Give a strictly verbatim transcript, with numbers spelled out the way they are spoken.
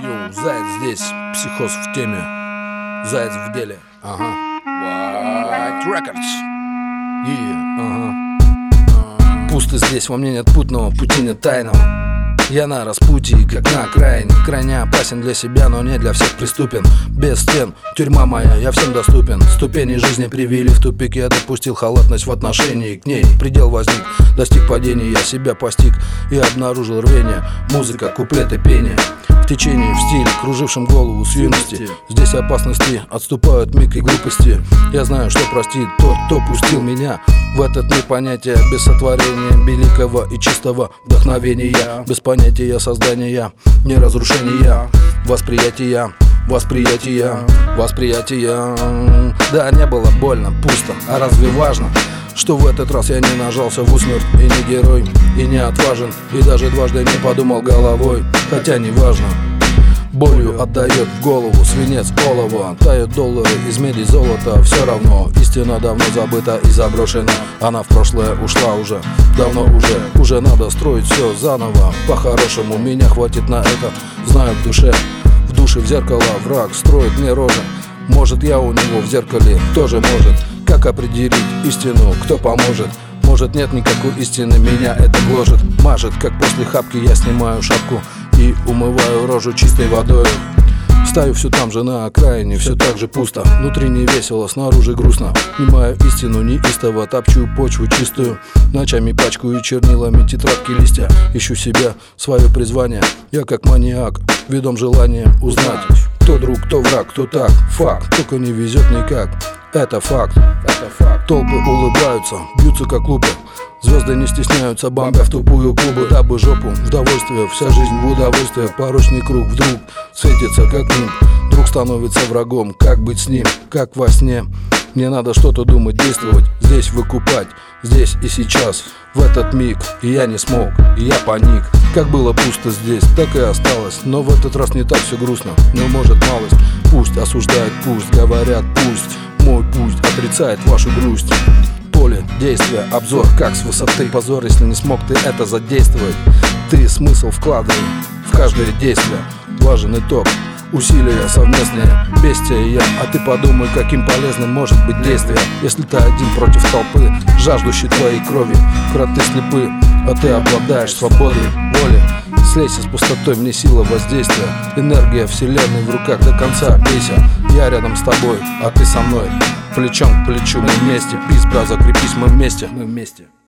Йоу, Заяц здесь, психоз в теме, Заяц в деле. Ага. White Records. Yeah, ага. Пусто здесь, во мне нет путного, пути нет тайного. Я на распутье, как на окраине. Крайне опасен для себя, но не для всех преступен. Без стен, тюрьма моя, я всем доступен. Ступени жизни привели в тупик. Я допустил халатность в отношении к ней. Предел возник, достиг падения, я себя постиг и обнаружил рвение. Музыка, куплеты, пение в течение, в стиле, кружившем голову с юности. Здесь опасности отступают миг и глупости. Я знаю, что простит тот, кто пустил меня в этот мир понятия без сотворения великого и чистого вдохновения, без понятия создания, не разрушения, восприятия, восприятия, восприятия. Да, не было больно, пусто, а разве важно, что в этот раз я не нажался в усмерть и не герой, и не отважен, и даже дважды не подумал головой, хотя не важно. Болью отдает в голову свинец олова. Тают доллары из меди, золота. Все равно истина давно забыта и заброшена. Она в прошлое ушла уже, давно уже. Уже надо строить все заново. По-хорошему меня хватит на это. Знаю в душе, в душе в зеркало враг строит мне рожи. Может, я у него в зеркале тоже может. Как определить истину, кто поможет? Может, нет никакой истины, меня это гложет. Мажет, как после хапки я снимаю шапку и умываю рожу чистой водой. Стою все там же на окраине, все так же пусто. Внутри не весело, снаружи грустно. Снимаю истину неистово, топчу почву чистую. Ночами пачкаю чернилами тетрадки, листья. Ищу себя, свое призвание. Я как маньяк, ведом желанием узнать, кто друг, кто враг, кто так. Факт, только не везет никак. Это факт, это факт. Толпы улыбаются, бьются как лупы. Звезды не стесняются, бомбя в тупую клубы. Дабы жопу, удовольствие, вся жизнь в удовольствие. Порочный круг вдруг светится как нимб. Друг становится врагом, как быть с ним, как во сне. Мне надо что-то думать, действовать, здесь выкупать, здесь и сейчас, в этот миг. И я не смог, и я паник. Как было пусто здесь, так и осталось. Но в этот раз не так все грустно, но может малость. Пусть осуждают, пусть говорят, пусть мой пусть отрицает вашу грусть. Поле, действие, обзор, как с высоты. Позор, если не смог ты это задействовать. Ты смысл вкладывай в каждое действие. Важен итог, усилия совместные, бестия и я. А ты подумай, каким полезным может быть действие, если ты один против толпы, жаждущей твоей крови. Кроты слепы, а ты обладаешь свободой воли. Слейся с пустотой, мне сила воздействия. Энергия вселенной в руках до конца, бейся. Я рядом с тобой, а ты со мной. Плечом к плечу мы вместе. Пиз, бра, закрепись, мы вместе. Мы вместе.